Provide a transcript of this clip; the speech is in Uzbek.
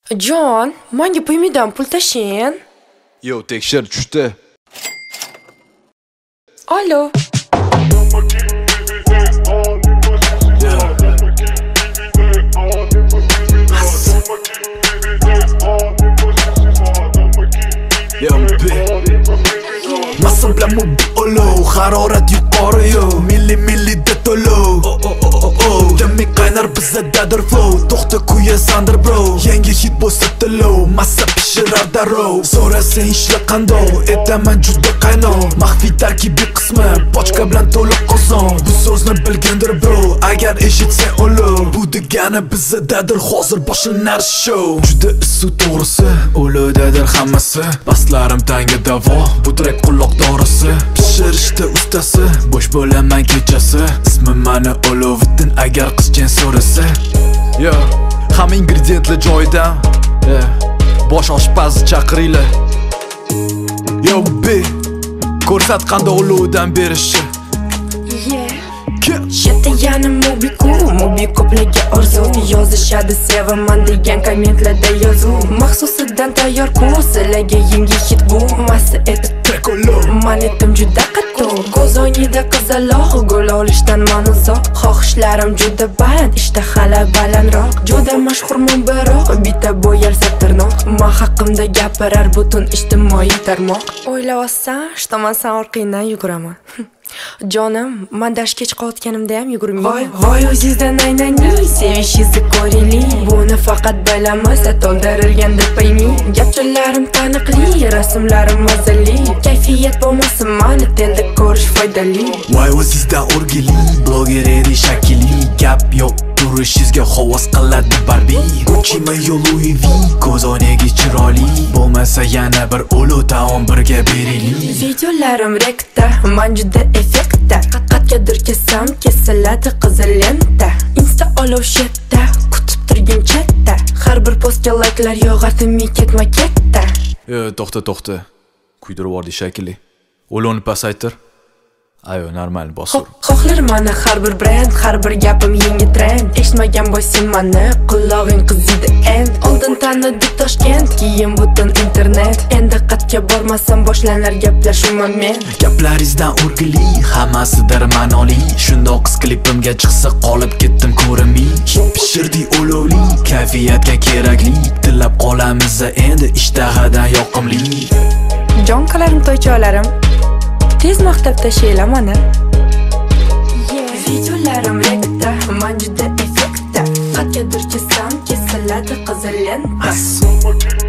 Jon, menga pulmidan pul tashing. Yo, tekshir tushdi. Alo. Masa bilan mobil olov, harorat yuqori yo, milli detolov. Demek qaynar bizdadir flow, to'xta kuyasandir bro. Yangi hit bo'lsa tilov, massa pishirar darrov. So'rasang ishlar qandoq, etaman juda qaynoq. Maxfiy tarkibiy qismi, pochka bilan to'liq qozon. Bu so'zni bilgandir bro, agar eshitsang olov. Bu degani bizdadir hozir boshlanar show. Juda issiq to'g'risi, o'ladadir hammasi. Baslarim tanga davo, bu track quloq dorisi. Pishirishda ustasi, bo'sh bo'laman kechasi. Ismim mani Oloviddin agar qizchen so'rasa. Yo, hamma ingredientlar joyida. Bosh oshpazni chaqiringlar. Yo be, ko'rsat qanday olovdan berishi. Shetta yana mobi ko'plarga orzu. Yozishadi sevaman degan kommentlarda yozuv. Maxsusidan tayyor kursilarga yangi hit bu. Massa etib Malitim juda qattiq, ko'z o'ngida qizaloq. Gol olishdan man uzoq, xohishlarim juda band, ishtahalar balandroq. Juda mashhurman biroq, bitta bo'yalsa tirnoq. Men haqimda gapirar butun ijtimoiy tarmoq. O'ylayapsan, что men san orqangdan yuguraman. Jonim, men dashga chiqayotganimda ham yugurmayman. Voy o'zingizdan aynani, sevishingizni ko'ringlar. Buni faqat bilamiz, to'ldirilgan deb paymi. Gapchilarim taniqli, rasmlarim mazali. Kayfiyat bo'lmasin, meni telda ko'rish foydali. Voy o'zingizdan o'rgili, bloger edi shakili. Gap yo'q, turishingizga havas qiladi Barbie. Gucci yo Louis V, ko'z o'ynagiz chiroyli. Bo'lmasa yana bir olov taom birga beraylik. Videolarim rekta, men juda effektda. Qatqatgadir kesam, kesiladi qizil lenta. Insta olov shetda, kutib turgin chatda. Har bir postga like'lar yog'adi, men ketma ketda. To'xta. Kuydirib yubordi shakili. Olovni pasaytir. Ayo, normal bosur. Xohlar meni har bir brend, har bir gapim yangi trend. Eshitmagan bo'lsang meni, qulog'ing qizidi end. Oldin tanidi Toshkent, keyin butun internet. Endi qatga bormasam boshlanar gaplashuvman men. Gaplaringizdan o'rgili, hammasidir ma'noli. Shundoq qiz klipimga chiqsa qolib ketdim ko'rinmay. Pishirdi olovli, kayfiyatga kerakli. Tillab qolamiz endi ishtahadan yoqimli. Jonkalarim, to'ycholarim, tez maqtab tashlaylar mana. Videolarim rekta, men juda effektda. Qatgadir kesam, kesiladi qizil lenta.